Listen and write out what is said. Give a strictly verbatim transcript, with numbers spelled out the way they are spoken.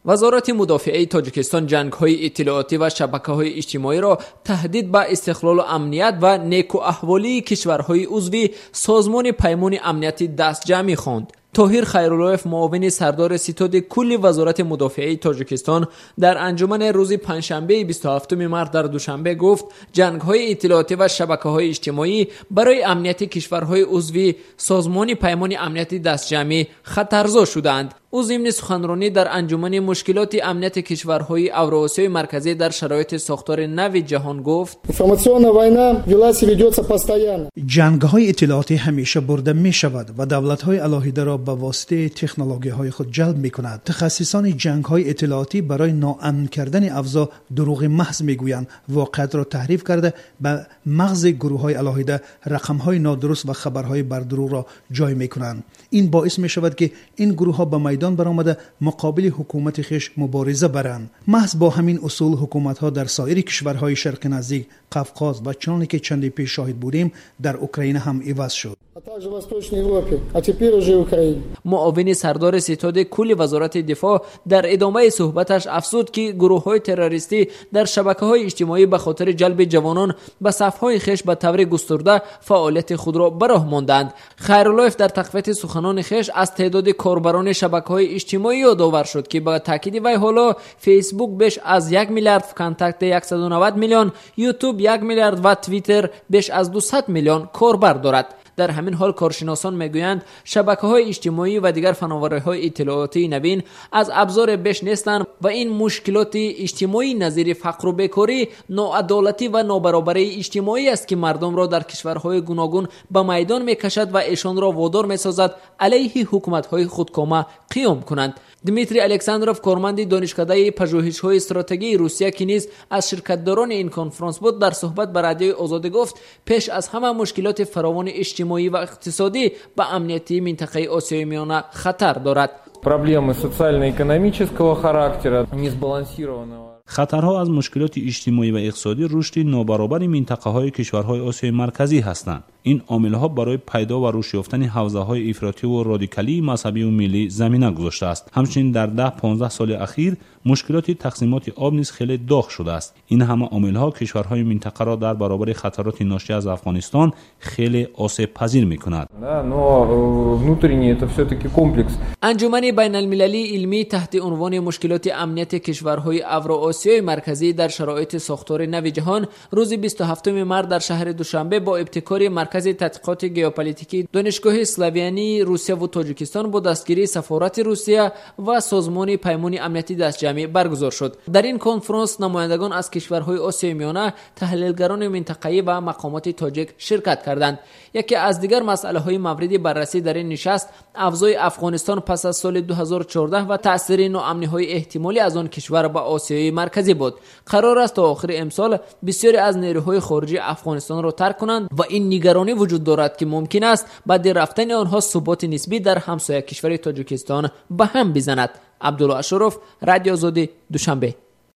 وزارت مدافعه تاجیکستان جنگ‌های اطلاعاتی و شبکه‌های اجتماعی را تهدید به استقلال و امنیت و نیکواحوالی کشورهای عضو سازمان پیمان امنیتی دستجمعی خواند. طاهر خیراللهیف معاون سردار ستاد کل وزارت مدافعه تاجیکستان در انجمن روز پنجشنبه بیست و هفتم مارس در دوشنبه گفت جنگ‌های اطلاعاتی و شبکه‌های اجتماعی برای امنیت کشورهای عضو سازمان پیمان امنیتی دستجمعی خطرزا شدند. او ضمن سخنرانی در انجمن مشکلات امنیت کشورهای اوراسیای مرکزی در شرایط ساختار نو جهان گفت: جنگ‌های اطلاعاتی همیشه برده می‌شود و دولت‌های علاهیده را به واسطه تکنولوژی‌های خود جلب می‌کند. متخصصان جنگ‌های اطلاعاتی برای ناامن کردن افزا دروغ محض می‌گویند، واقعیت را تحریف کرده به مغز گروه‌های علاهیده رقم‌های نادرست و خبرهای بر دروغ را جای می‌کنند. این باعث می‌شود که این گروه‌ها به میدان برآمده مقابل حکومت خیش مبارزه برند. محض با همین اصول حکومت‌ها در سایر کشورهای شرق نزدیک، قفقاز و چنانکه که چندی پیش شاهد بودیم در اوکراین هم عوض شد. معاون سردار ستاد کل وزارت دفاع در ادامه صحبتش افزود که گروه‌های تروریستی در شبکه‌های اجتماعی به خاطر جلب جوانان به صف‌های خیش به طور گسترده فعالیت خود را به راه ماندند. خیراللهیف در تقویت سخنان خیش از تعداد کاربران شبکه‌های اجتماعی یادآور شد که با تاکید وی حالا فیسبوک بیش از یک میلیارد، کانتکت صد و نود میلیون، یوتیوب یک میلیارد و توییتر بیش از دویست میلیون کاربر دارد. در همین حال کارشناسان میگویند شبکه‌های اجتماعی و دیگر فناوری‌های اطلاعاتی نوین از ابزار بیش نیستند و این مشکلات اجتماعی نظیر فقر و بیکاری، ناعدالتی و نابرابری اجتماعی است که مردم را در کشورهای گوناگون به میدان میکشد و ایشان را وادار میسازد علیه حکومت‌های خودکامه قیام کنند. دمیتری الکساندروف کارمند دانشکده پژوهش‌های استراتژی روسیه که نیز از شرکت‌داران این کنفرانس بود در صحبت با رادیوی آزادی گفت پیش از همه مشکلات فراوان اجتماعی و اقتصادی به امنیتی منطقه آسیای میانه خطر دارد. Проблемы социально-экономического характера, несбалансированного. خطرها از مشکلات اجتماعی و اقتصادی رشد نابرابر منطقه‌های کشورهای آسیای مرکزی هستند. این عامل‌ها برای پیدا و رشد یافتن حوزه‌های افراطی و رادیکالی مذهبی و ملی زمینه گذاشته است. همچنین در ده پانزده سال اخیر مشکلات تقسیمات آب نیز خیلی داغ شده است. این همه عامل‌ها کشورهای منطقه را در برابر خطرات ناشی از افغانستان خیلی آسیب پذیر می‌کند. انجمن بین‌المللی علمی تحت عنوان مشکلات امنیت کشورهای اوراسیای مرکزی در شرایط ساختار نو جهان روز بیست و هفتم مارس در شهر دوشنبه با ابتکار مرکز تحقیقات ژئوپلیتیکی دانشگاه اسلاویانی روسیه و تاجیکستان با دستگیری سفارت روسیه و سازمان پیمان امنیتی دستجمعی برگزار شد. در این کنفرانس نمایندگان از کشورهای آسیای میانه، تحلیلگران منطقه‌ای و مقامات تاجیک شرکت کردند. یکی از دیگر مسائل مورد بررسی در این نشست افزای افغانستان پس از سال دو هزار و چهارده و تاثیر ناامنی‌های احتمالی از آن کشور به آسیای مرکزی بود. قرار است تا آخر امسال بسیاری از نیروهای خارجی افغانستان را ترک کنند و این نگرانی وجود دارد که ممکن است بعد رفتن آنها ثبات نسبی در همسایه کشور تاجیکستان به هم بزند. عبدالله اشرف، رادیو آزادی، دوشنبه.